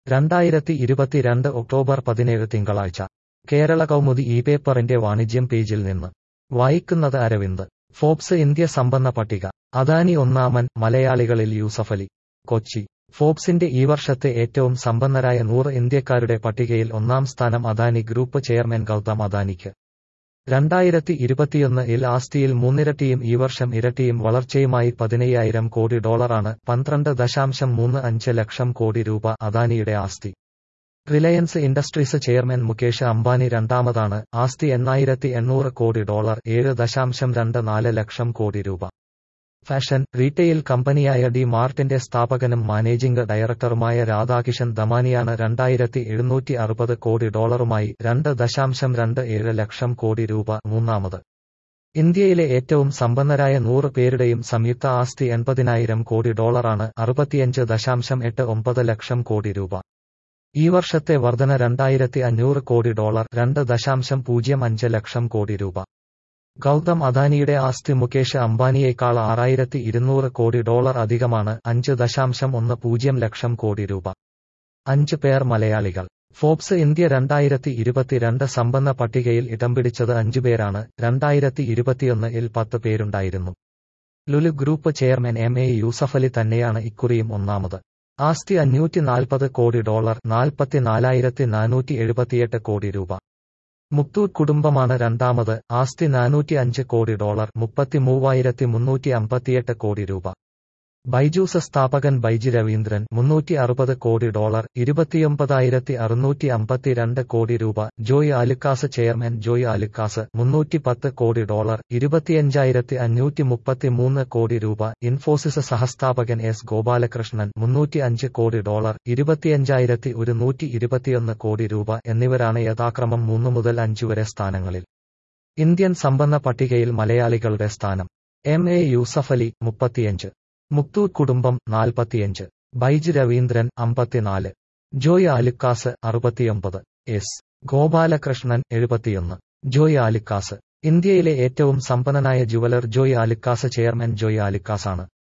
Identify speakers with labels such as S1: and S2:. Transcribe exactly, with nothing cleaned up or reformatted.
S1: രണ്ടായിരത്തി ഇരുപത്തിരണ്ട് ഒക്ടോബർ പതിനേഴ് തിങ്കളാഴ്ച കേരള കൗമുദി ഈ പേപ്പറിന്റെ വാണിജ്യം പേജിൽ നിന്ന് വായിക്കുന്നത് അരവിന്ദ്. ഫോബ്സ് ഇന്ത്യ സമ്പന്ന പട്ടിക. അദാനി ഒന്നാമൻ, മലയാളികളിൽ യൂസഫലി. കൊച്ചി. ഫോബ്സിന്റെ ഈ വർഷത്തെ ഏറ്റവും സമ്പന്നരായ നൂറ് ഇന്ത്യക്കാരുടെ പട്ടികയിൽ ഒന്നാം സ്ഥാനം അദാനി ഗ്രൂപ്പ് ചെയർമാൻ ഗൗതം അദാനിക്ക്. രണ്ടായിരത്തി ഇരുപത്തിയൊന്ന് ഇൽ ആസ്തിയിൽ മൂന്നിരട്ടിയും ഈ വർഷം ഇരട്ടിയും വളർച്ചയുമായി പതിനയ്യായിരം കോടി ഡോളറാണ് പന്ത്രണ്ട് ദശാംശം മൂന്ന് അഞ്ച് ലക്ഷം കോടി രൂപ അദാനിയുടെ ആസ്തി. Reliance Industries chairman Mukesh Ambani രണ്ടാമതാണ്. ആസ്തി എണ്ണായിരത്തി എണ്ണൂറ് കോടി ഡോളർ, ഏഴ് ദശാംശം രണ്ട് നാല് ലക്ഷം കോടി രൂപ. ഫാഷൻ, റീറ്റെയിൽ കമ്പനിയായ ഡി മാർട്ടിന്റെ സ്ഥാപകനും മാനേജിംഗ് ഡയറക്ടറുമായ രാധാകിഷൻ ദമാനിയാണ് രണ്ടായിരത്തി എഴുന്നൂറ്റി അറുപത് കോടി ഡോളറുമായി രണ്ട് ദശാംശം രണ്ട് ഏഴ് ലക്ഷം കോടി രൂപ മൂന്നാമത്. ഇന്ത്യയിലെ ഏറ്റവും സമ്പന്നരായ നൂറ് പേരുടെയും സംയുക്ത ആസ്തി എൺപതിനായിരം കോടി ഡോളറാണ്, അറുപത്തിയഞ്ച് ദശാംശം എട്ട് ഒമ്പത് ലക്ഷം കോടി രൂപ. ഈ വർഷത്തെ വർധന രണ്ടായിരത്തി അഞ്ഞൂറ് കോടി ഡോളർ, രണ്ട് ദശാംശം പൂജ്യം അഞ്ച് ലക്ഷം കോടി രൂപ. ഗൗതം അദാനിയുടെ ആസ്തി മുകേഷ് അംബാനിയേക്കാൾ ആറായിരത്തി ഇരുന്നൂറ് കോടി ഡോളർ അധികമാണ്, അഞ്ച് ദശാംശം ഒന്ന് പൂജ്യം ലക്ഷം കോടി രൂപ. അഞ്ച് പേർ മലയാളികൾ. ഫോബ്സ് ഇന്ത്യ രണ്ടായിരത്തി ഇരുപത്തിരണ്ട് സമ്പന്ന പട്ടികയിൽ ഇടം പിടിച്ചത് അഞ്ചുപേരാണ്. രണ്ടായിരത്തി ഇരുപത്തിയൊന്ന് ഇൽ പത്ത് പേരുണ്ടായിരുന്നു. Lulu group chairman M A Yusuffali തന്നെയാണ് ഇക്കുറിയും ഒന്നാമത്. ആസ്തി അഞ്ഞൂറ്റി നാൽപ്പത് കോടി ഡോളർ, നാൽപ്പത്തിനാലായിരത്തി നാനൂറ്റി എഴുപത്തിയെട്ട് കോടി രൂപ. മുത്തൂറ്റ് കുടുംബമാണ് രണ്ടാമത്. ആസ്തി നാനൂറ്റി അഞ്ച് കോടി ഡോളർ, മുപ്പത്തിമൂവായിരത്തി മുന്നൂറ്റി അമ്പത്തിയെട്ട് കോടി രൂപ. ബൈജൂസ് സ്ഥാപകൻ ബൈജി രവീന്ദ്രൻ മുന്നൂറ്റി അറുപത് കോടി ഡോളർ, ഇരുപത്തിയൊമ്പതായിരത്തി അറുന്നൂറ്റി അമ്പത്തിരണ്ട് കോടി രൂപ. ജോയ് ആലുക്കാസ് ചെയർമാൻ ജോയ് ആലുക്കാസ് മുന്നൂറ്റി പത്ത് കോടി ഡോളർ, ഇരുപത്തിയഞ്ചായിരത്തി അഞ്ഞൂറ്റി മുപ്പത്തിമൂന്ന് കോടി രൂപ. ഇൻഫോസിസ് സഹസ്ഥാപകൻ എസ് ഗോപാലകൃഷ്ണൻ മുന്നൂറ്റി അഞ്ച് കോടി ഡോളർ, ഇരുപത്തിയഞ്ചായിരത്തി ഒരുന്നൂറ്റി ഇരുപത്തിയൊന്ന് കോടി രൂപ എന്നിവരാണ് യഥാക്രമം മൂന്ന് മുതൽ അഞ്ച് വരെ സ്ഥാനങ്ങളിൽ. ഇന്ത്യൻ സമ്പന്ന പട്ടികയിൽ മലയാളികളുടെ സ്ഥാനം. എം എ യൂസഫലി മുപ്പത്തിയഞ്ച്. മുത്തൂറ്റ് കുടുംബം നാൽപ്പത്തിയഞ്ച്. ബൈജി രവീന്ദ്രൻ അമ്പത്തിനാല്. ജോയ് ആലുക്കാസ് അറുപത്തിയൊമ്പത്. എസ് ഗോപാലകൃഷ്ണൻ എഴുപത്തിയൊന്ന്. ജോയ് ആലുക്കാസ്. ഇന്ത്യയിലെ ഏറ്റവും സമ്പന്നനായ ജുവലർ ജോയ് ആലുക്കാസ് ചെയർമാൻ ജോയ് ആലുക്കാസാണ്.